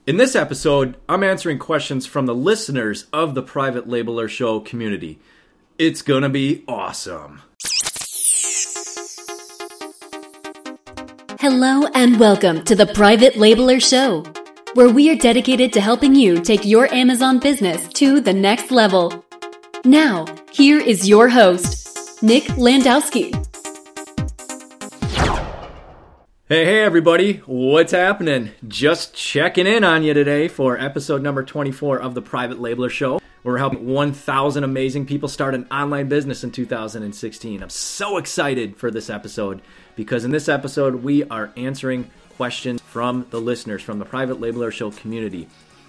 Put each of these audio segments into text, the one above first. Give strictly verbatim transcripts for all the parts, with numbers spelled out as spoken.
In this episode, I'm answering questions from the listeners of the Private Labeler Show community. It's gonna be awesome. Hello and welcome to the Private Labeler Show, where we are dedicated to helping you take your Amazon business to the next level. Now, here is your host, Nick Landowski. Hey, hey, everybody. What's happening? Just checking in on you today for episode number twenty-four of the Private Labeler Show. We're helping one thousand amazing people start an online business in two thousand sixteen. I'm so excited for this episode because in this episode, we are answering questions from the listeners, from the Private Labeler Show community.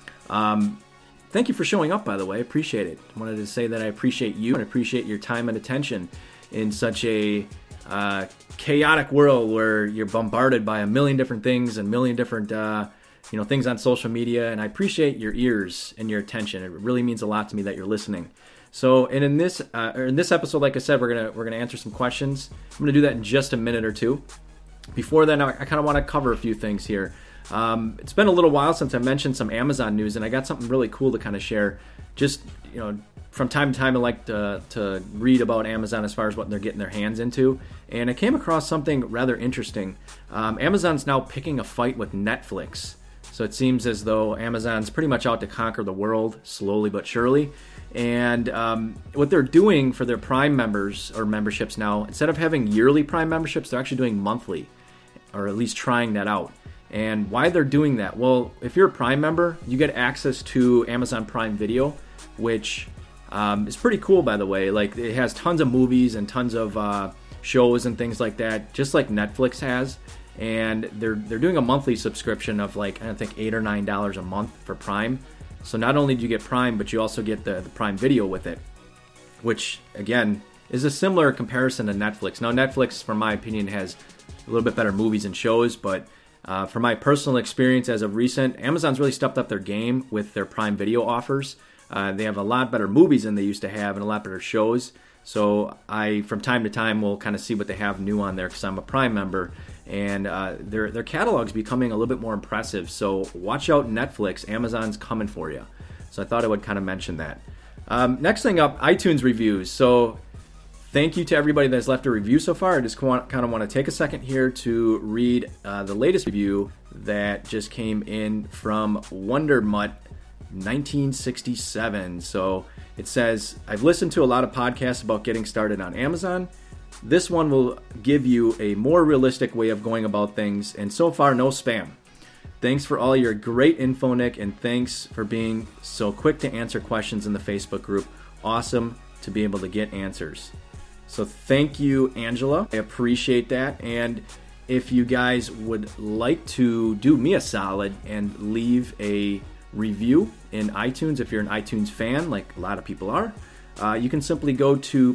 Um, thank you for showing up, by the way. I appreciate it. I wanted to say that I appreciate you and appreciate your time and attention in such a uh, chaotic world where you're bombarded by a million different things and a million different uh, you know, things on social media. And I appreciate your ears and your attention. It really means a lot to me that you're listening. So, and in this uh, or in this episode, like I said, we're gonna we're gonna answer some questions. I'm gonna do that in just a minute or two. Before then, I, I kind of want to cover a few things here. Um, it's been a little while since I mentioned some Amazon news, and I got something really cool to kind of share. Just, you know, from time to time, I like to, to read about Amazon as far as what they're getting their hands into. And I came across something rather interesting. Um, Amazon's now picking a fight with Netflix. So it seems as though Amazon's pretty much out to conquer the world, slowly but surely. And um, what they're doing for their Prime members or memberships now, instead of having yearly Prime memberships, they're actually doing monthly, or at least trying that out. And why they're doing that? Well, if you're a Prime member, you get access to Amazon Prime Video, which um, is pretty cool, by the way. Like, it has tons of movies and tons of uh, shows and things like that, just like Netflix has. And they're they're doing a monthly subscription of like, I think eight or nine dollars a month for Prime. So not only do you get Prime, but you also get the, the Prime Video with it, which again is a similar comparison to Netflix. Now Netflix, from my opinion, has a little bit better movies and shows, but uh, from my personal experience as of recent, Amazon's really stepped up their game with their Prime Video offers. Uh, they have a lot better movies than they used to have and a lot better shows. So I, from time to time, will kind of see what they have new on there because I'm a Prime member. And uh, their their catalog's becoming a little bit more impressive. So watch out, Netflix. Amazon's coming for you. So I thought I would kind of mention that. Um, next thing up, iTunes reviews. So thank you to everybody that's left a review so far. I just want, kind of want to take a second here to read uh, the latest review that just came in from WonderMutt nineteen sixty-seven. So it says, I've listened to a lot of podcasts about getting started on Amazon. This one will give you a more realistic way of going about things, and so far, no spam. Thanks for all your great info, Nick, and thanks for being so quick to answer questions in the Facebook group. Awesome to be able to get answers. So thank you, Angela. I appreciate that. And if you guys would like to do me a solid and leave a review in iTunes, if you're an iTunes fan, like a lot of people are, Uh, you can simply go to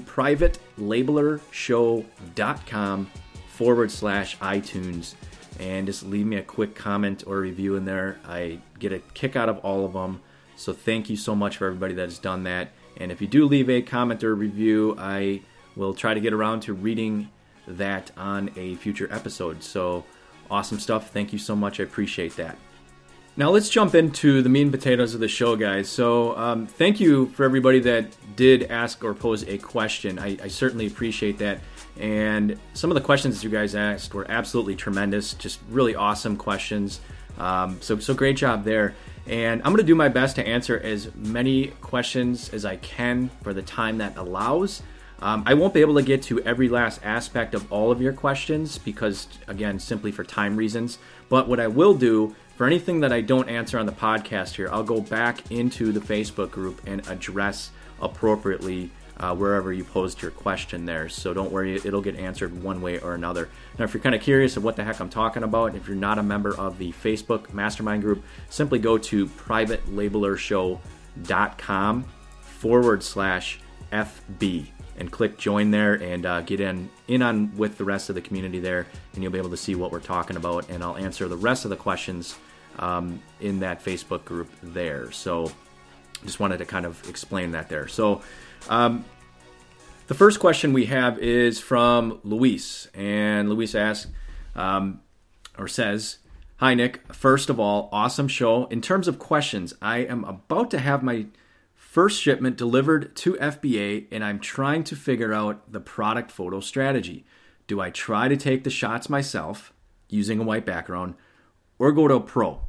privatelabeler.show.com forward slash iTunes and just leave me a quick comment or review in there. I get a kick out of all of them. So thank you so much for everybody that has done that. And if you do leave a comment or review, I will try to get around to reading that on a future episode. So awesome stuff. Thank you so much. I appreciate that. Now let's jump into the meat and potatoes of the show, guys. So um, thank you for everybody that did ask or pose a question. I, I certainly appreciate that. And some of the questions that you guys asked were absolutely tremendous, just really awesome questions. Um, so, so great job there. And I'm going to do my best to answer as many questions as I can for the time that allows. Um, I won't be able to get to every last aspect of all of your questions because, again, simply for time reasons. But what I will do, for anything that I don't answer on the podcast here, I'll go back into the Facebook group and address appropriately uh, wherever you posed your question there. So don't worry, it'll get answered one way or another. Now, if you're kind of curious of what the heck I'm talking about, if you're not a member of the Facebook Mastermind group, simply go to privatelabeler.show.com forward slash FB and click join there and uh, get in, in on with the rest of the community there, and you'll be able to see what we're talking about, and I'll answer the rest of the questions um, in that Facebook group there. So just wanted to kind of explain that there. So um, the first question we have is from Luis, and Luis asks, um, or says, Hi, Nick. First of all, awesome show. In terms of questions, I am about to have my first shipment delivered to F B A, and I'm trying to figure out the product photo strategy. Do I try to take the shots myself using a white background or go to a pro?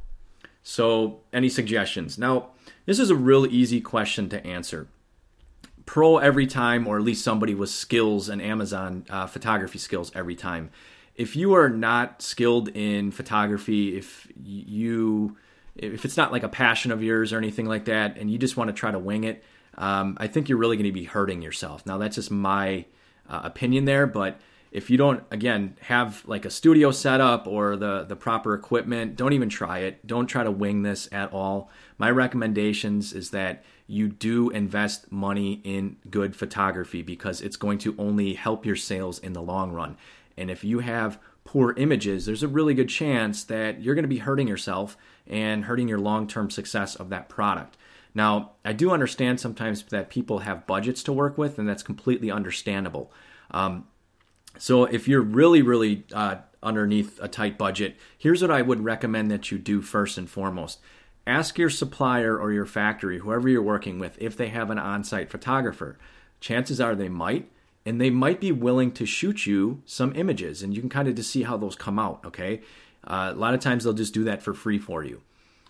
So, any suggestions? Now, this is a real easy question to answer. Pro every time, or at least somebody with skills and Amazon uh, photography skills every time. If you are not skilled in photography, if you, if it's not like a passion of yours or anything like that, and you just want to try to wing it, um, I think you're really going to be hurting yourself. Now, that's just my uh, opinion there, but if you don't, again, have like a studio setup or the, the proper equipment, don't even try it. Don't try to wing this at all. My recommendations is that you do invest money in good photography because it's going to only help your sales in the long run. And if you have poor images, there's a really good chance that you're going to be hurting yourself and hurting your long-term success of that product. Now, I do understand sometimes that people have budgets to work with, and that's completely understandable. Um, so if you're really, really uh, underneath a tight budget, here's what I would recommend that you do first and foremost. Ask your supplier or your factory, whoever you're working with, if they have an on-site photographer. Chances are they might. And they might be willing to shoot you some images, and you can kind of just see how those come out, okay? Uh, a lot of times they'll just do that for free for you.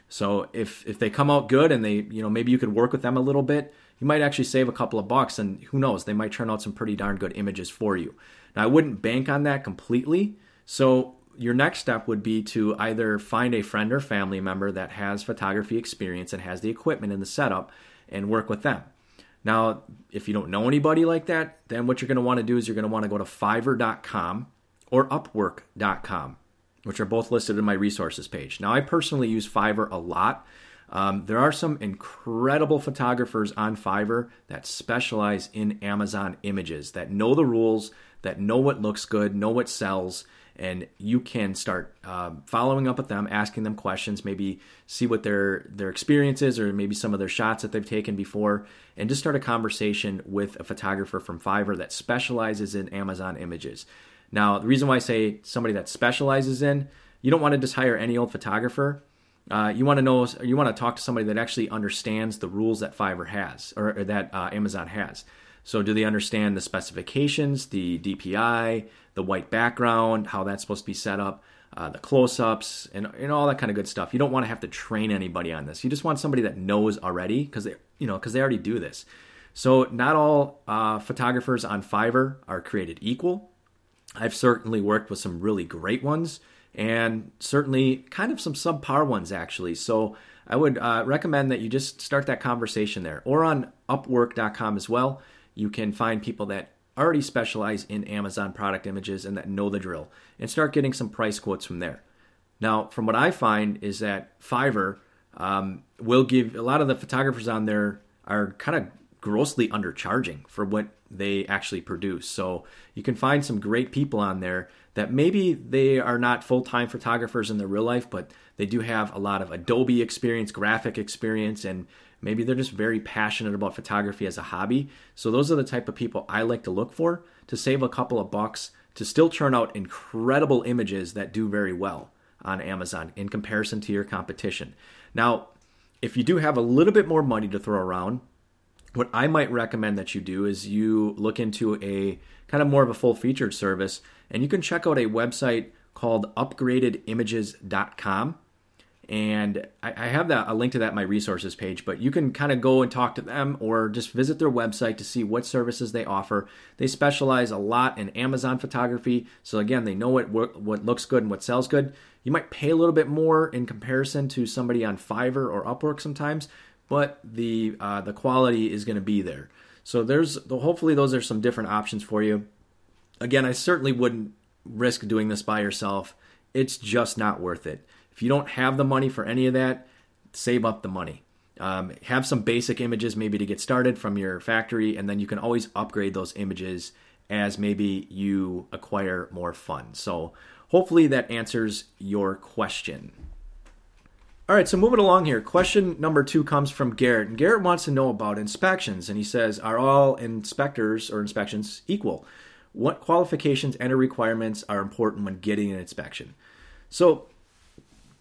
So if if they come out good and they, you know, maybe you could work with them a little bit, you might actually save a couple of bucks, and who knows, they might turn out some pretty darn good images for you. Now, I wouldn't bank on that completely. So your next step would be to either find a friend or family member that has photography experience and has the equipment and the setup and work with them. Now, if you don't know anybody like that, then what you're going to want to do is you're going to want to go to Fiverr dot com or Upwork dot com, which are both listed in my resources page. Now, I personally use Fiverr a lot. Um, there are some incredible photographers on Fiverr that specialize in Amazon images, that know the rules, that know what looks good, know what sells, and you can start uh, following up with them, asking them questions, maybe see what their their experience is, or maybe some of their shots that they've taken before, and just start a conversation with a photographer from Fiverr that specializes in Amazon images. Now, the reason why I say somebody that specializes in, you don't want to just hire any old photographer. Uh, you want to know, you want to talk to somebody that actually understands the rules that Fiverr has, or, or that uh, Amazon has. So do they understand the specifications, the D P I, the white background, how that's supposed to be set up, uh, the close-ups, and, and all that kind of good stuff. You don't want to have to train anybody on this. You just want somebody that knows already, because they, you know, because they already do this. So not all uh, photographers on Fiverr are created equal. I've certainly worked with some really great ones, and certainly kind of some subpar ones, actually. So I would uh, recommend that you just start that conversation there. Or on Upwork dot com as well, you can find people that already specialize in Amazon product images and that know the drill, and start getting some price quotes from there. Now, from what I find is that Fiverr um, will give, a lot of the photographers on there are kind of grossly undercharging for what they actually produce. So you can find some great people on there that maybe they are not full-time photographers in their real life, but they do have a lot of Adobe experience, graphic experience, and maybe they're just very passionate about photography as a hobby. So those are the type of people I like to look for to save a couple of bucks, to still churn out incredible images that do very well on Amazon in comparison to your competition. Now, if you do have a little bit more money to throw around, what I might recommend that you do is you look into a kind of more of a full-featured service, and you can check out a website called upgraded images dot com. And I have that, a link to that in my resources page, but you can kind of go and talk to them or just visit their website to see what services they offer. They specialize a lot in Amazon photography. So again, they know what, what looks good and what sells good. You might pay a little bit more in comparison to somebody on Fiverr or Upwork sometimes, but the uh, the quality is going to be there. So there's hopefully those are some different options for you. Again, I certainly wouldn't risk doing this by yourself. It's just not worth it. If you don't have the money for any of that, save up the money. Um, have some basic images maybe to get started from your factory, and then you can always upgrade those images as maybe you acquire more funds. So hopefully that answers your question. All right, so moving along here. Question number two comes from Garrett. And Garrett wants to know about inspections. And he says, are all inspectors or inspections equal? What qualifications and requirements are important when getting an inspection? So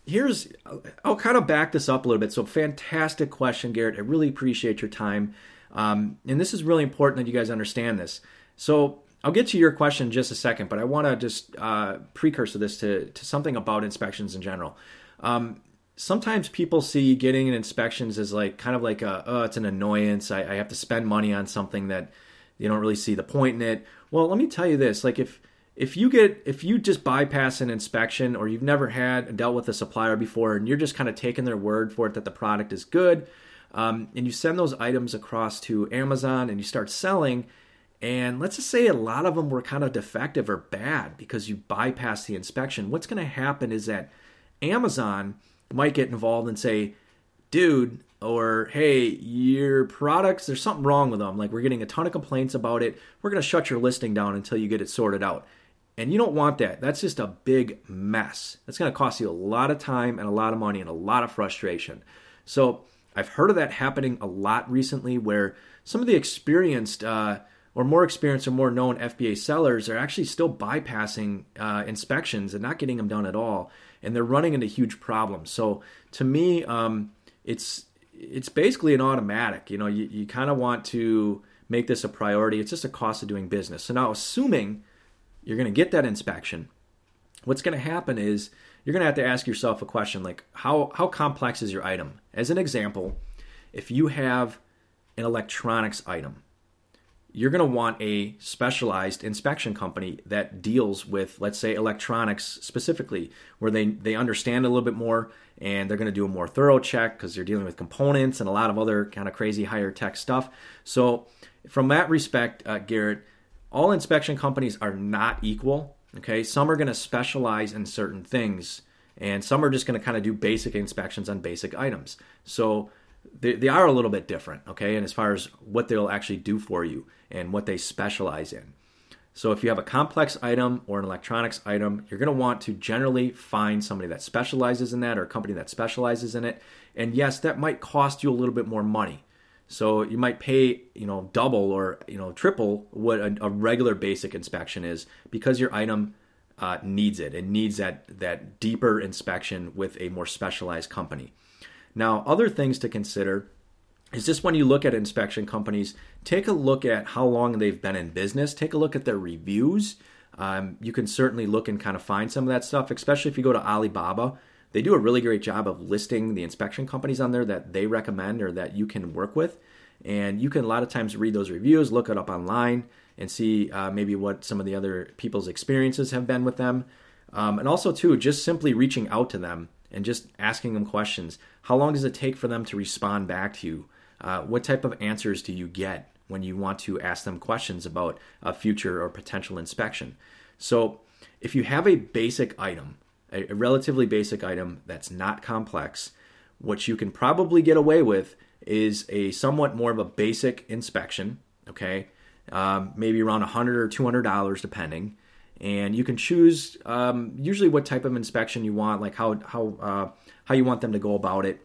here's, I'll kind of back this up a little bit. So fantastic question, Garrett. I really appreciate your time. Um, and this is really important that you guys understand this. So I'll get to your question in just a second, but I want to just uh, precursor this to, to something about inspections in general. Um, sometimes people see getting an inspections as like kind of like a, oh, it's an annoyance. I, I have to spend money on something that you don't really see the point in it. Well, let me tell you this, like if, if you get, if you just bypass an inspection or you've never had dealt with a supplier before and you're just kind of taking their word for it that the product is good, um, and you send those items across to Amazon and you start selling, and let's just say a lot of them were kind of defective or bad because you bypassed the inspection, what's going to happen is that Amazon might get involved and say, dude, or hey, your products, there's something wrong with them. Like we're getting a ton of complaints about it. We're going to shut your listing down until you get it sorted out. And you don't want that. That's just a big mess. That's going to cost you a lot of time and a lot of money and a lot of frustration. So I've heard of that happening a lot recently where some of the experienced uh, or more experienced or more known F B A sellers are actually still bypassing uh, inspections and not getting them done at all. And they're running into huge problems. So to me, um, it's it's basically an automatic. You know, you, you kind of want to make this a priority. It's just a cost of doing business. So now assuming you're going to get that inspection, what's going to happen is you're going to have to ask yourself a question like, how, how complex is your item? As an example, if you have an electronics item, you're going to want a specialized inspection company that deals with, let's say, electronics specifically, where they, they understand a little bit more and they're going to do a more thorough check because they're dealing with components and a lot of other kind of crazy higher tech stuff. So from that respect, uh, Garrett, all inspection companies are not equal. Okay, some are going to specialize in certain things, and some are just going to kind of do basic inspections on basic items. So they, they are a little bit different, okay, and as far as what they'll actually do for you and what they specialize in. So if you have a complex item or an electronics item, you're going to want to generally find somebody that specializes in that or a company that specializes in it. And yes, that might cost you a little bit more money. So you might pay, you know, double or, you know, triple what a, a regular basic inspection is because your item uh, needs it. It needs that, that deeper inspection with a more specialized company. Now, other things to consider is just when you look at inspection companies, take a look at how long they've been in business. Take a look at their reviews. Um, you can certainly look and kind of find some of that stuff, especially if you go to Alibaba. They do a really great job of listing the inspection companies on there that they recommend or that you can work with. And you can a lot of times read those reviews, look it up online, and see uh, maybe what some of the other people's experiences have been with them. Um, and also, too, just simply reaching out to them and just asking them questions. How long does it take for them to respond back to you? Uh, what type of answers do you get when you want to ask them questions about a future or potential inspection? So if you have a basic item, a relatively basic item that's not complex, what you can probably get away with is a somewhat more of a basic inspection, okay? Um, maybe around one hundred dollars or two hundred dollars depending. And you can choose um, usually what type of inspection you want, like how how uh, how you want them to go about it.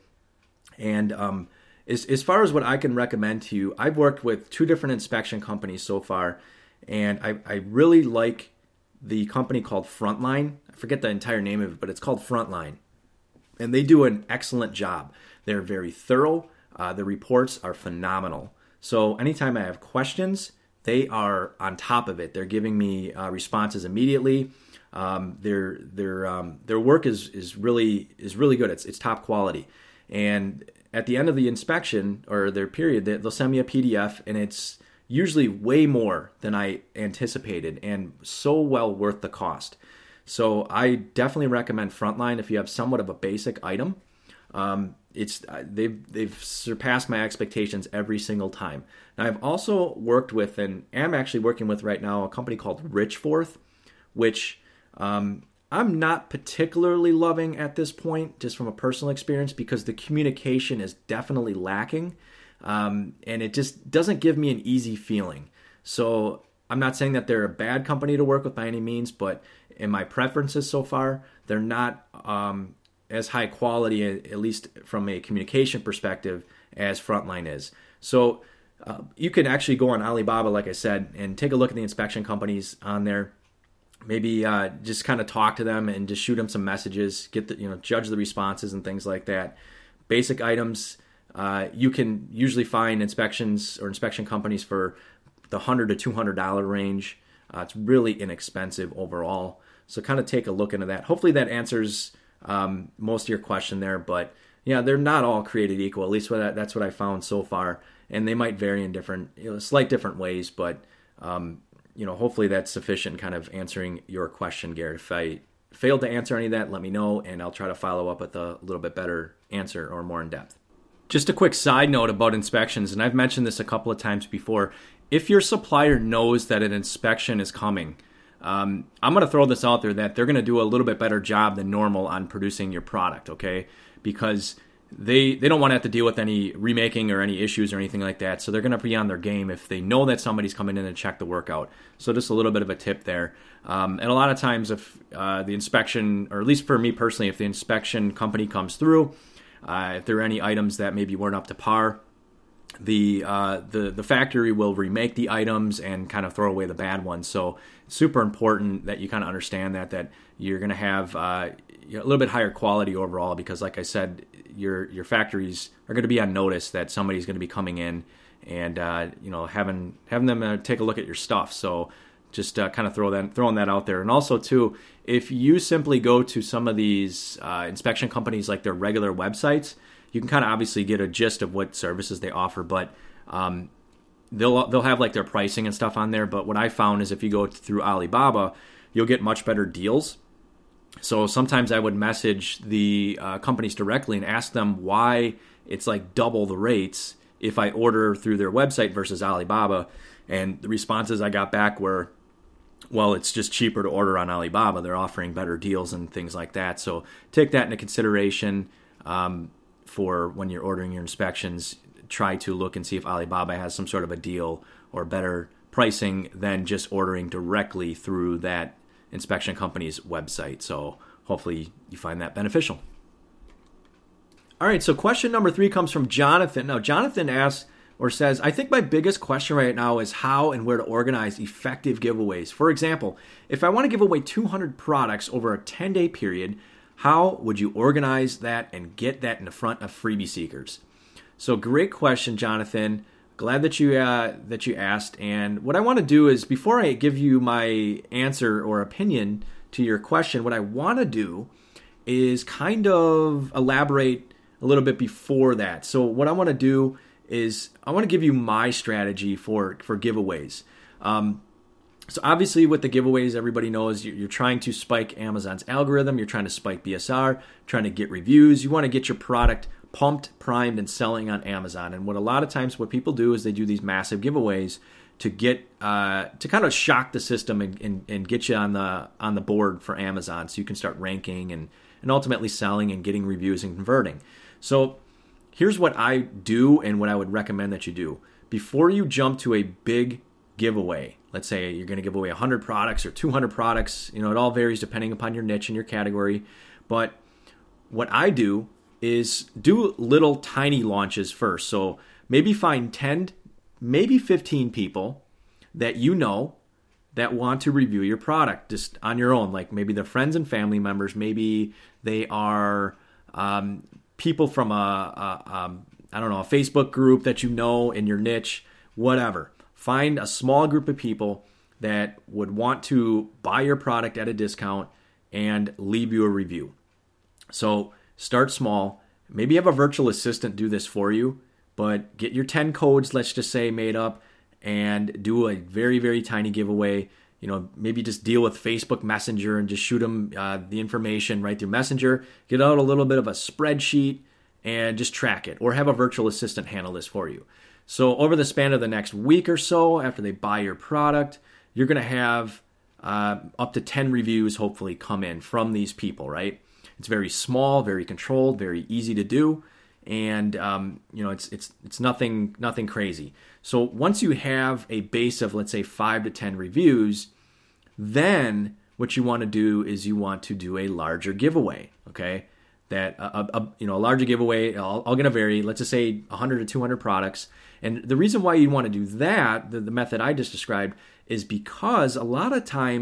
And um, as, as far as what I can recommend to you, I've worked with two different inspection companies so far, and I, I really like the company called Frontline. I forget the entire name of it, but it's called Frontline. And they do an excellent job. They're very thorough. Uh, the reports are phenomenal. So anytime I have questions, they are on top of it. They're giving me uh, responses immediately. Um, their their um, their work is is really is really good. It's it's top quality. And at the end of the inspection or their period, they'll send me a P D F, and it's usually way more than I anticipated and so well worth the cost. So I definitely recommend Frontline if you have somewhat of a basic item. Um, it's they've they've surpassed my expectations every single time. Now I've also worked with and am actually working with right now a company called Richforth, which um, I'm not particularly loving at this point, just from a personal experience, because the communication is definitely lacking. Um, and it just doesn't give me an easy feeling. So I'm not saying that they're a bad company to work with by any means, but in my preferences so far, they're not um, as high quality, at least from a communication perspective, as Frontline is. So uh, you can actually go on Alibaba, like I said, and take a look at the inspection companies on there. maybe uh, just kind of talk to them and just shoot them some messages, get the, you know, judge the responses and things like that. Basic items, uh, you can usually find inspections or inspection companies for the one hundred to two hundred dollars range. Uh, it's really inexpensive overall. So kind of take a look into that. Hopefully that answers um, most of your question there. But yeah, they're not all created equal. At least what I, that's what I found so far. And they might vary in different, you know, slight different ways. But um, you know, hopefully that's sufficient kind of answering your question, Garrett. If I failed to answer any of that, let me know, and I'll try to follow up with a little bit better answer or more in depth. Just a quick side note about inspections, and I've mentioned this a couple of times before. If your supplier knows that an inspection is coming, um, I'm going to throw this out there that they're going to do a little bit better job than normal on producing your product, okay? Because they they don't want to have to deal with any remaking or any issues or anything like that. So they're going to be on their game if they know that somebody's coming in and check the work out. So just a little bit of a tip there. Um, and a lot of times if uh, the inspection, or at least for me personally, if the inspection company comes through, uh, if there are any items that maybe weren't up to par, the uh, the the factory will remake the items and kind of throw away the bad ones. So it's super important that you kind of understand that that you're going to have uh, a little bit higher quality overall, because like I said, your your factories are going to be on notice that somebody's going to be coming in and uh, you know having having them uh, take a look at your stuff. So just uh, kind of throw that throwing that out there. And also too, if you simply go to some of these uh, inspection companies like their regular websites, you can kind of obviously get a gist of what services they offer, but um, they'll they'll have like their pricing and stuff on there. But what I found is if you go through Alibaba, you'll get much better deals. So sometimes I would message the uh, companies directly and ask them why it's like double the rates if I order through their website versus Alibaba. And the responses I got back were, well, it's just cheaper to order on Alibaba. They're offering better deals and things like that. So take that into consideration. Um, for when you're ordering your inspections, try to look and see if Alibaba has some sort of a deal or better pricing than just ordering directly through that inspection company's website. So hopefully you find that beneficial. All right, so question number three comes from Jonathan. Now, Jonathan asks or says, I think my biggest question right now is how and where to organize effective giveaways. For example, if I want to give away two hundred products over a ten-day period, how would you organize that and get that in the front of freebie seekers? So great question, Jonathan. Glad that you uh, that you asked. And what I want to do is, before I give you my answer or opinion to your question, what I want to do is kind of elaborate a little bit before that. So what I want to do is I want to give you my strategy for, for giveaways. Um, So obviously with the giveaways, everybody knows you're trying to spike Amazon's algorithm. You're trying to spike B S R, trying to get reviews. You want to get your product pumped, primed, and selling on Amazon. And what a lot of times what people do is they do these massive giveaways to get uh, to kind of shock the system and, and, and get you on the on the board for Amazon, so you can start ranking and, and ultimately selling and getting reviews and converting. So here's what I do and what I would recommend that you do. Before you jump to a big giveaway, let's say you're going to give away one hundred products or two hundred products, you know, it all varies depending upon your niche and your category. But what I do is do little tiny launches first. So maybe find ten, maybe fifteen people that you know that want to review your product just on your own. Like maybe they're friends and family members. Maybe they are um, people from a, a um, I don't know, a Facebook group that you know in your niche, whatever. Find a small group of people that would want to buy your product at a discount and leave you a review. So start small. Maybe have a virtual assistant do this for you, but get your ten codes, let's just say, made up and do a very, very tiny giveaway. You know, maybe just deal with Facebook Messenger and just shoot them uh, the information right through Messenger. Get out a little bit of a spreadsheet and just track it, or have a virtual assistant handle this for you. So over the span of the next week or so, after they buy your product, you're going to have uh, up to ten reviews hopefully come in from these people, right? It's very small, very controlled, very easy to do, and um, you know it's it's it's nothing nothing crazy. So once you have a base of, let's say, five to ten reviews, then what you want to do is you want to do a larger giveaway, okay? That a, a you know a larger giveaway, all, all going to vary. Let's just say one hundred to two hundred products. And the reason why you want to do that, the, the method I just described, is because a lot of times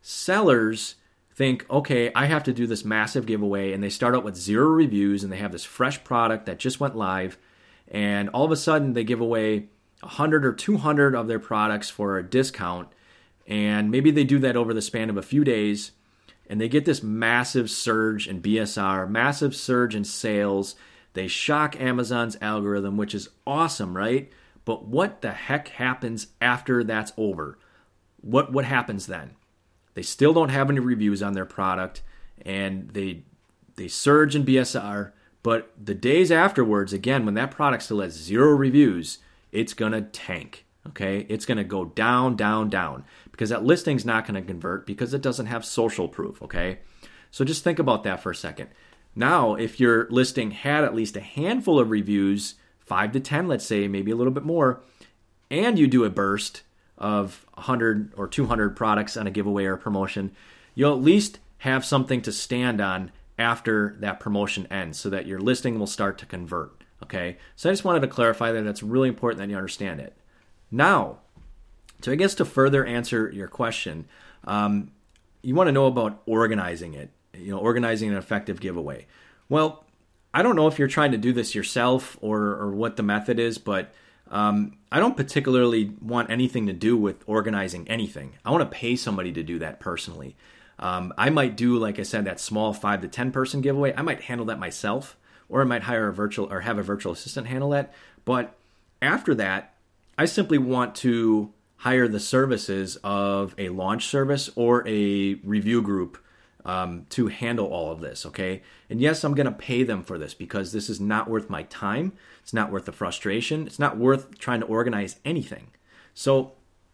sellers think, okay, I have to do this massive giveaway, and they start out with zero reviews, and they have this fresh product that just went live, and all of a sudden they give away one hundred or two hundred of their products for a discount, and maybe they do that over the span of a few days, and they get this massive surge in B S R, massive surge in sales. They shock Amazon's algorithm, which is awesome, right? But what the heck happens after that's over? What what happens then? They still don't have any reviews on their product, and they they surge in B S R, but the days afterwards, again, when that product still has zero reviews, it's going to tank, okay? It's going to go down, down, down, because that listing's not going to convert because it doesn't have social proof, okay? So just think about that for a second. Now, if your listing had at least a handful of reviews, five to ten, let's say, maybe a little bit more, and you do a burst of one hundred or two hundred products on a giveaway or promotion, you'll at least have something to stand on after that promotion ends so that your listing will start to convert, okay? So I just wanted to clarify that. That's really important that you understand it. Now, so I guess to further answer your question, um, you want to know about organizing it, you know, organizing an effective giveaway. Well, I don't know if you're trying to do this yourself or, or what the method is, but Um, I don't particularly want anything to do with organizing anything. I want to pay somebody to do that personally. Um, I might do, like I said, that small five to ten person giveaway. I might handle that myself, or I might hire a virtual or have a virtual assistant handle that. But after that, I simply want to hire the services of a launch service or a review group um, to handle all of this, okay? And yes, I'm going to pay them for this because this is not worth my time. It's not worth the frustration. It's not worth trying to organize anything. So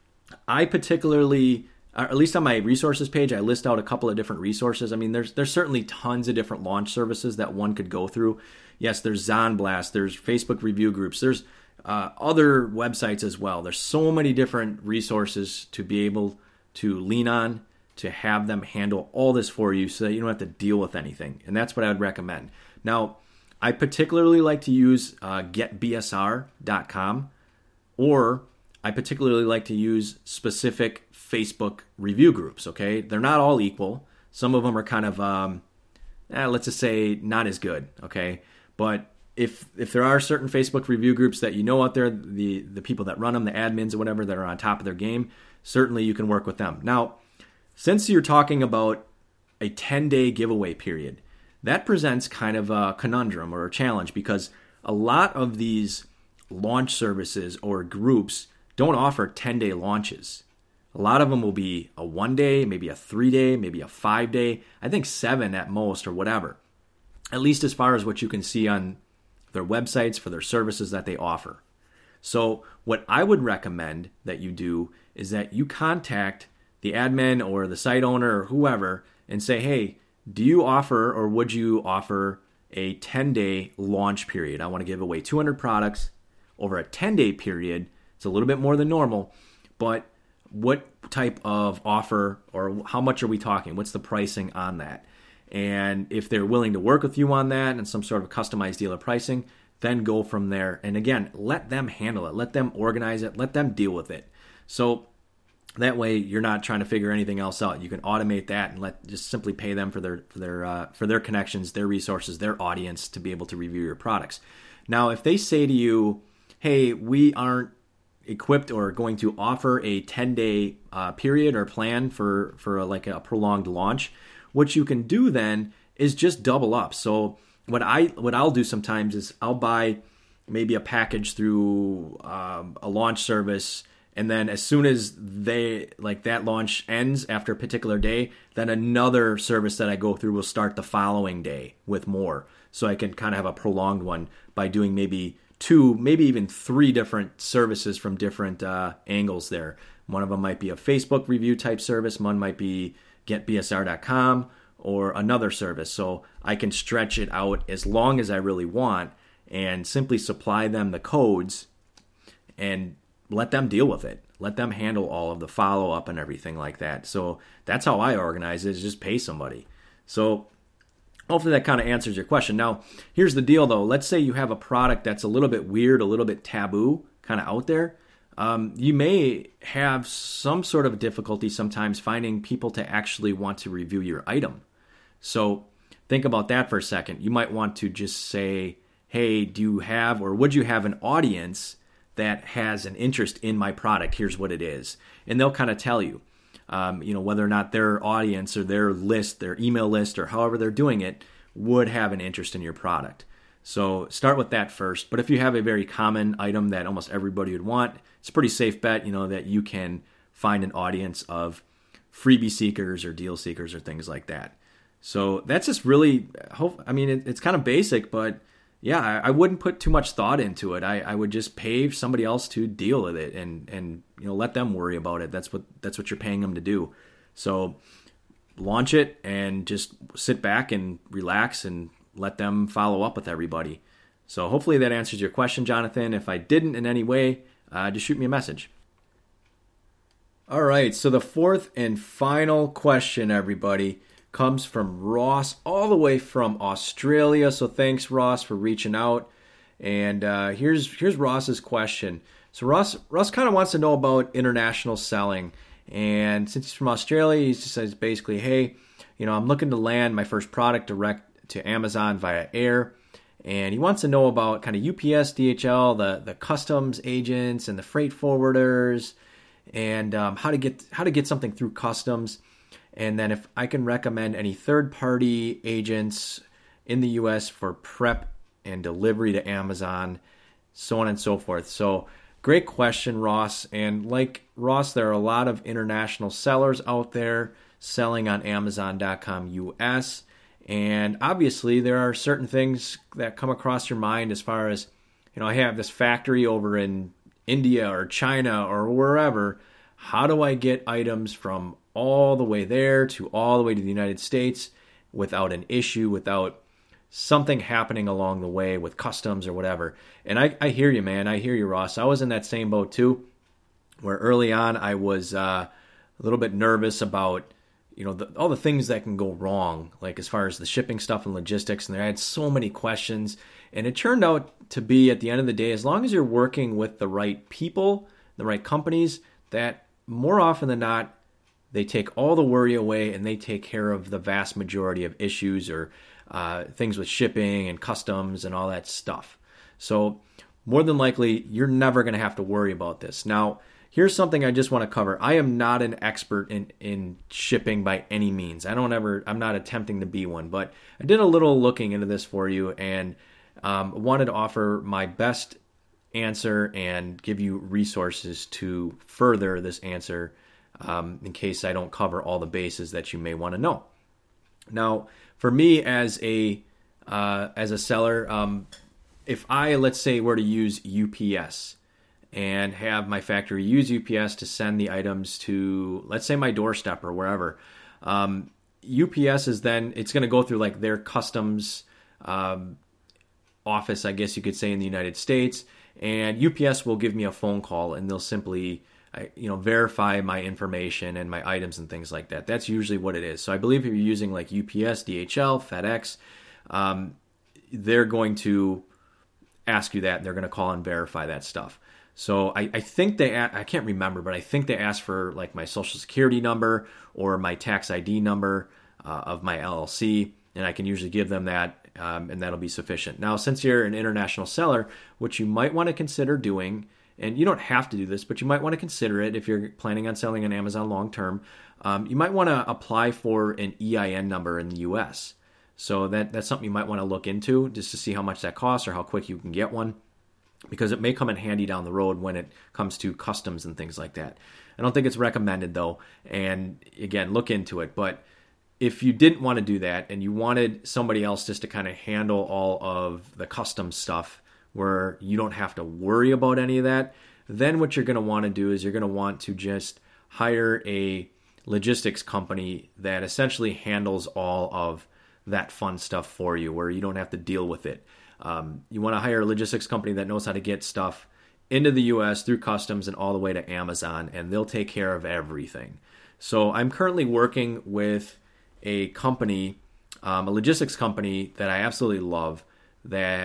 I particularly, or at least on my resources page, I list out a couple of different resources. I mean, there's there's certainly tons of different launch services that one could go through. Yes, there's Zonblast, there's Facebook review groups, there's uh, other websites as well. There's so many different resources to be able to lean on to have them handle all this for you so that you don't have to deal with anything. And that's what I would recommend. Now, I particularly like to use uh, get B S R dot com, or I particularly like to use specific Facebook review groups, okay? They're not all equal. Some of them are kind of, um, eh, let's just say, not as good, okay? But if if there are certain Facebook review groups that you know out there, the, the people that run them, the admins or whatever, that are on top of their game, certainly you can work with them. Now, since you're talking about a ten-day giveaway period, that presents kind of a conundrum or a challenge because a lot of these launch services or groups don't offer ten-day launches. A lot of them will be a one-day, maybe a three-day, maybe a five-day, I think seven at most or whatever, at least as far as what you can see on their websites for their services that they offer. So what I would recommend that you do is that you contact the admin or the site owner or whoever and say, hey, do you offer or would you offer a ten-day launch period? I want to give away two hundred products over a ten-day period. It's a little bit more than normal, but what type of offer or how much are we talking? What's the pricing on that? And if they're willing to work with you on that and some sort of customized deal of pricing, then go from there. And again, let them handle it. Let them organize it. Let them deal with it. So that way you're not trying to figure anything else out. You can automate that and let just simply pay them for their for their uh, for their connections, their resources, their audience to be able to review your products. Now, if they say to you, hey, we aren't equipped or going to offer a ten-day uh, period or plan for, for a, like a prolonged launch, what you can do then is just double up. So what, I, what I'll do sometimes is I'll buy maybe a package through um, a launch service, and then as soon as they like that launch ends after a particular day, then another service that I go through will start the following day with more. So I can kind of have a prolonged one by doing maybe two, maybe even three different services from different uh, angles there. One of them might be a Facebook review type service. One might be get B S R dot com or another service. So I can stretch it out as long as I really want and simply supply them the codes and let them deal with it. Let them handle all of the follow-up and everything like that. So that's how I organize it, is just pay somebody. So hopefully that kind of answers your question. Now, here's the deal, though. Let's say you have a product that's a little bit weird, a little bit taboo, kind of out there. um, you may have some sort of difficulty sometimes finding people to actually want to review your item. So think about that for a second. You might want to just say, hey, do you have or would you have an audience that has an interest in my product? Here's what it is. And they'll kind of tell you, um, you know, whether or not their audience or their list, their email list, or however they're doing it would have an interest in your product. So start with that first. But if you have a very common item that almost everybody would want, it's a pretty safe bet, you know, that you can find an audience of freebie seekers or deal seekers or things like that. So that's just really, hope. I mean, it, it's kind of basic, but yeah, I, I wouldn't put too much thought into it. I, I would just pay somebody else to deal with it and, and you know let them worry about it. That's what that's what you're paying them to do. So launch it and just sit back and relax and let them follow up with everybody. So hopefully that answers your question, Jonathan. If I didn't in any way, uh, just shoot me a message. All right, so the fourth and final question, everybody, comes from Ross all the way from Australia. So thanks, Ross, for reaching out. And uh, here's here's Ross's question. So Ross Ross kind of wants to know about international selling. And since he's from Australia, he just says basically, hey, you know, I'm looking to land my first product direct to Amazon via air. And he wants to know about kind of U P S, D H L, the, the customs agents and the freight forwarders, and um, how to get how to get something through customs. And then if I can recommend any third-party agents in the U S for prep and delivery to Amazon, so on and so forth. So great question, Ross. And like Ross, there are a lot of international sellers out there selling on Amazon dot com U S. And obviously there are certain things that come across your mind as far as, you know, I have this factory over in India or China or wherever. How do I get items from all the way there to all the way to the United States without an issue, without something happening along the way with customs or whatever? And I, I hear you, man. I hear you, Ross. I was in that same boat too, where early on I was uh, a little bit nervous about, you know, the, all the things that can go wrong, like as far as the shipping stuff and logistics. And I had so many questions. And it turned out to be, at the end of the day, as long as you're working with the right people, the right companies, that more often than not, they take all the worry away and they take care of the vast majority of issues or uh, things with shipping and customs and all that stuff. So more than likely, you're never going to have to worry about this. Now, here's something I just want to cover. I am not an expert in, in shipping by any means. I don't ever, I'm not attempting to be one, but I did a little looking into this for you and um, wanted to offer my best answer and give you resources to further this answer um, in case I don't cover all the bases that you may want to know. Now, for me as a uh, as a seller, um, if I, let's say, were to use U P S and have my factory use U P S to send the items to, let's say, my doorstep or wherever, um, U P S is then, it's going to go through like their customs um, office, I guess you could say, in the United States. And U P S will give me a phone call and they'll simply, you know, verify my information and my items and things like that. That's usually what it is. So I believe if you're using like U P S, D H L, FedEx, um, they're going to ask you that. And they're going to call and verify that stuff. So I, I think they, I can't remember, but I think they ask for like my social security number or my tax I D number uh, of my L L C. And I can usually give them that. Um, and that'll be sufficient. Now, since you're an international seller, what you might want to consider doing, and you don't have to do this, but you might want to consider it if you're planning on selling on Amazon long term, um, you might want to apply for an E I N number in the U S. So that that's something you might want to look into just to see how much that costs or how quick you can get one, because it may come in handy down the road when it comes to customs and things like that. I don't think it's recommended though, and again, look into it. But if you didn't want to do that and you wanted somebody else just to kind of handle all of the custom stuff where you don't have to worry about any of that, then what you're going to want to do is you're going to want to just hire a logistics company that essentially handles all of that fun stuff for you where you don't have to deal with it. Um, you want to hire a logistics company that knows how to get stuff into the U S through customs and all the way to Amazon, and they'll take care of everything. So I'm currently working with a company, um, a logistics company that I absolutely love, that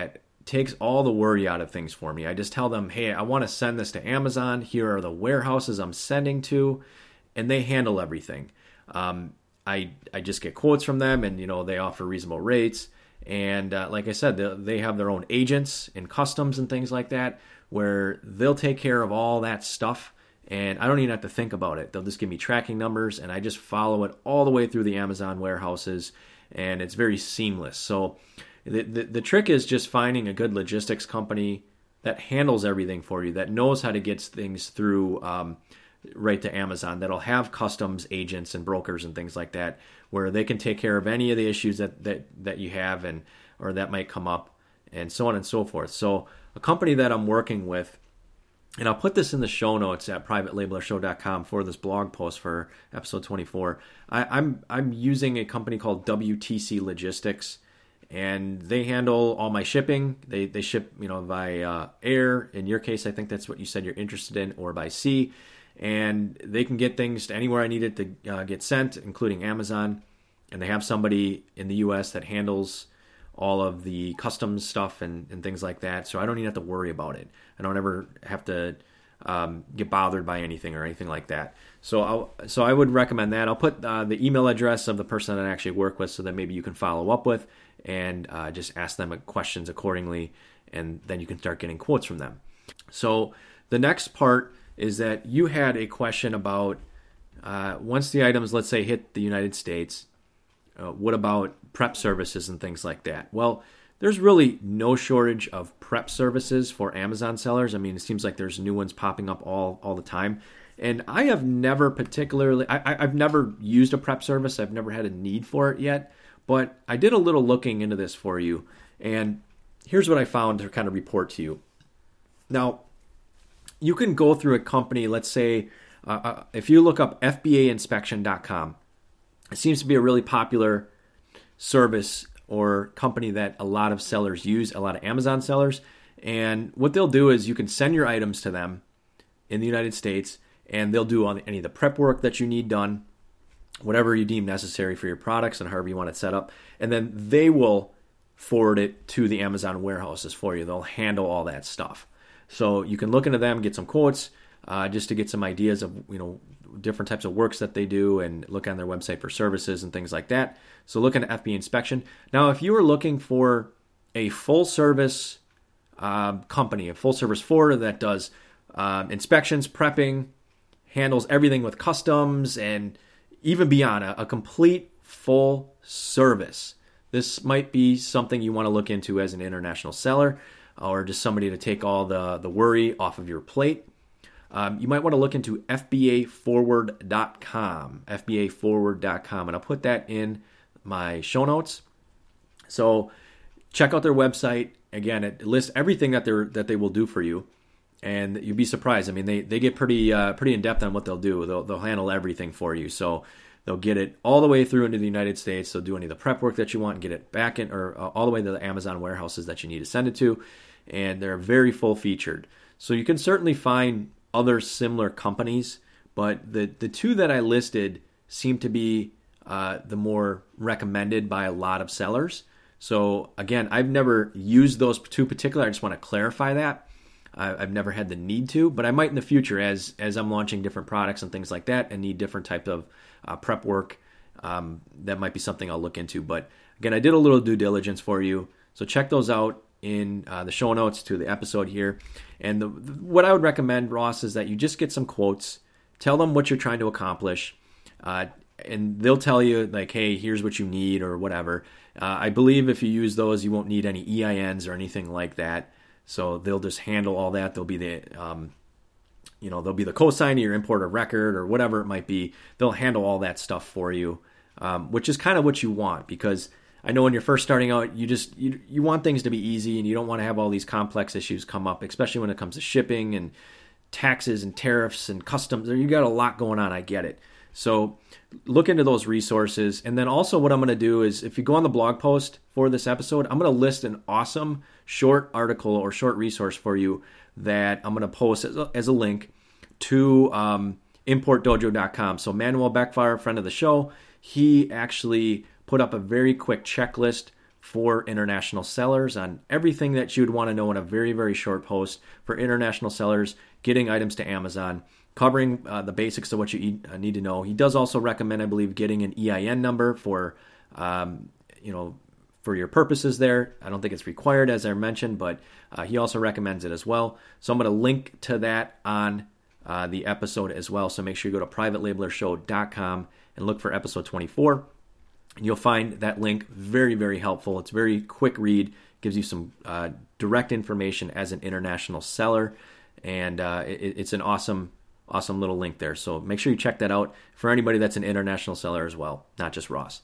takes all the worry out of things for me. I just tell them, hey, I want to send this to Amazon. Here are the warehouses I'm sending to, and they handle everything. Um, I I just get quotes from them, and you know they offer reasonable rates. And uh, like I said, they, they have their own agents and customs and things like that, where they'll take care of all that stuff. And I don't even have to think about it. They'll just give me tracking numbers, and I just follow it all the way through the Amazon warehouses, and it's very seamless. So the, the, the trick is just finding a good logistics company that handles everything for you, that knows how to get things through um, right to Amazon, that'll have customs agents and brokers and things like that, where they can take care of any of the issues that, that, that you have and or that might come up, and so on and so forth. So a company that I'm working with, and I'll put this in the show notes at private labeler show dot com for this blog post for episode twenty-four. I, I'm I'm using a company called W T C Logistics, and they handle all my shipping. They they ship you know by uh, air. In your case, I think that's what you said you're interested in, or by sea. And they can get things to anywhere I need it to uh, get sent, including Amazon. And they have somebody in the U S that handles all of the customs stuff and, and things like that. So I don't even have to worry about it. I don't ever have to um, get bothered by anything or anything like that. So I'll, so I would recommend that. I'll put uh, the email address of the person that I actually work with so that maybe you can follow up with and uh, just ask them questions accordingly. And then you can start getting quotes from them. So the next part is that you had a question about uh, once the items, let's say, hit the United States, uh, what about prep services and things like that? Well, there's really no shortage of prep services for Amazon sellers. I mean, it seems like there's new ones popping up all, all the time. And I have never particularly, I, I've never used a prep service. I've never had a need for it yet. But I did a little looking into this for you. And here's what I found to kind of report to you. Now, you can go through a company, let's say, uh, if you look up F B A inspection dot com, it seems to be a really popular service or company that a lot of sellers use, a lot of Amazon sellers. And what they'll do is you can send your items to them in the United States, and they'll do any of the prep work that you need done, whatever you deem necessary for your products and however you want it set up. And then they will forward it to the Amazon warehouses for you. They'll handle all that stuff. So you can look into them, get some quotes, uh, just to get some ideas of, you know, different types of works that they do, and look on their website for services and things like that. So look into F B A Inspection. Now, if you were looking for a full service uh, company, a full service forwarder that does uh, inspections, prepping, handles everything with customs, and even beyond, a, a complete full service, this might be something you want to look into as an international seller, or just somebody to take all the, the worry off of your plate. Um, you might want to look into F B A forward dot com, F B A forward dot com, and I'll put that in my show notes. So check out their website. Again, it lists everything that they're that they will do for you, and you'd be surprised. I mean, they, they get pretty uh, pretty in depth on what they'll do. They'll they'll handle everything for you. So they'll get it all the way through into the United States. They'll do any of the prep work that you want and get it back in, or uh, all the way to the Amazon warehouses that you need to send it to. And they're very full featured. So you can certainly find other similar companies, but the, the two that I listed seem to be uh, the more recommended by a lot of sellers. So again, I've never used those two particular. I just want to clarify that. I, I've never had the need to, but I might in the future as as I'm launching different products and things like that and need different type of uh, prep work. Um, that might be something I'll look into. But again, I did a little due diligence for you. So check those out in uh, the show notes to the episode here. And the, what I would recommend, Ross, is that you just get some quotes, tell them what you're trying to accomplish, uh, and they'll tell you, like, hey, here's what you need or whatever. Uh, I believe if you use those, you won't need any E I Ns or anything like that. So they'll just handle all that. They'll be the, um, you know, they'll be the cosigner, your importer record, or whatever it might be. They'll handle all that stuff for you, um, which is kind of what you want, because I know when you're first starting out, you just you you want things to be easy, and you don't want to have all these complex issues come up, especially when it comes to shipping and taxes and tariffs and customs. You got a lot going on. I get it. So look into those resources. And then also what I'm going to do is, if you go on the blog post for this episode, I'm going to list an awesome short article or short resource for you that I'm going to post as a, as a link to um, import dojo dot com. So Manuel Beckfire, friend of the show, he actually put up a very quick checklist for international sellers on everything that you'd want to know in a very, very short post for international sellers getting items to Amazon, covering uh, the basics of what you need to know. He does also recommend, I believe, getting an E I N number for, um, you know, for your purposes there. I don't think it's required, as I mentioned, but uh, he also recommends it as well. So I'm going to link to that on uh, the episode as well. So make sure you go to private labeler show dot com and look for episode twenty-four. You'll find that link very, very helpful. It's a very quick read, gives you some uh, direct information as an international seller, and uh, it, it's an awesome, awesome little link there. So make sure you check that out for anybody that's an international seller as well, not just Ross.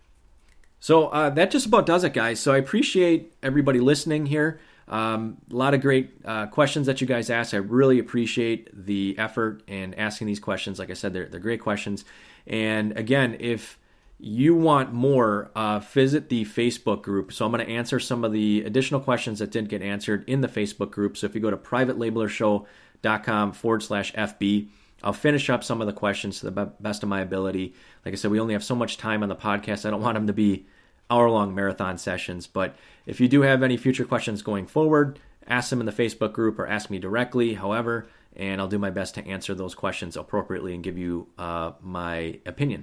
So uh, that just about does it, guys. So I appreciate everybody listening here. Um, a lot of great uh, questions that you guys asked. I really appreciate the effort in asking these questions. Like I said, they're, they're great questions. And again, if you want more, uh, visit the Facebook group. So I'm going to answer some of the additional questions that didn't get answered in the Facebook group. So if you go to private labeler show dot com forward slash F B, I'll finish up some of the questions to the be- best of my ability. Like I said, we only have so much time on the podcast. I don't want them to be hour-long marathon sessions. But if you do have any future questions going forward, ask them in the Facebook group or ask me directly, however, and I'll do my best to answer those questions appropriately and give you uh, my opinion.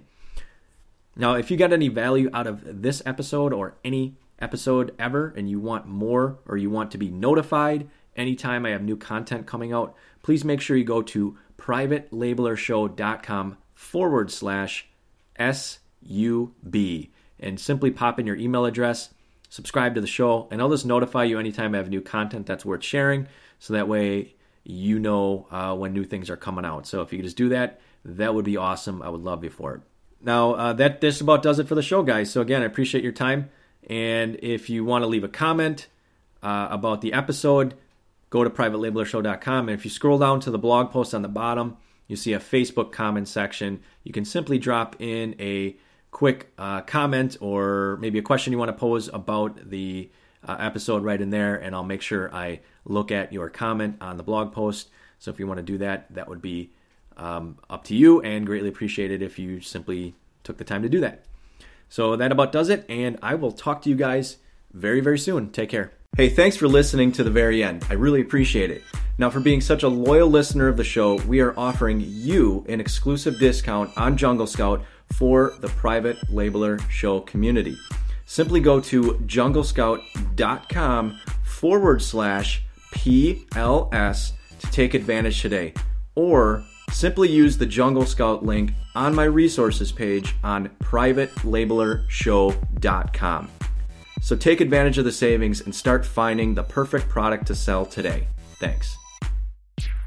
Now, if you got any value out of this episode or any episode ever, and you want more or you want to be notified anytime I have new content coming out, please make sure you go to private labeler show dot com forward slash S U B and simply pop in your email address, subscribe to the show, and I'll just notify you anytime I have new content that's worth sharing, so that way you know uh, when new things are coming out. So if you could just do that, that would be awesome. I would love you for it. Now, uh, that just about does it for the show, guys. So again, I appreciate your time. And if you want to leave a comment uh, about the episode, go to private labeler show dot com. And if you scroll down to the blog post on the bottom, you see a Facebook comment section. You can simply drop in a quick uh, comment or maybe a question you want to pose about the uh, episode right in there, and I'll make sure I look at your comment on the blog post. So if you want to do that, that would be Um, up to you, and greatly appreciated if you simply took the time to do that. So that about does it, and I will talk to you guys very, very soon. Take care. Hey, thanks for listening to the very end. I really appreciate it. Now, for being such a loyal listener of the show, we are offering you an exclusive discount on Jungle Scout for the Private Labeler Show community. Simply go to jungle scout dot com forward slash P L S to take advantage today, or simply use the Jungle Scout link on my resources page on private labeler show dot com. So take advantage of the savings and start finding the perfect product to sell today. Thanks.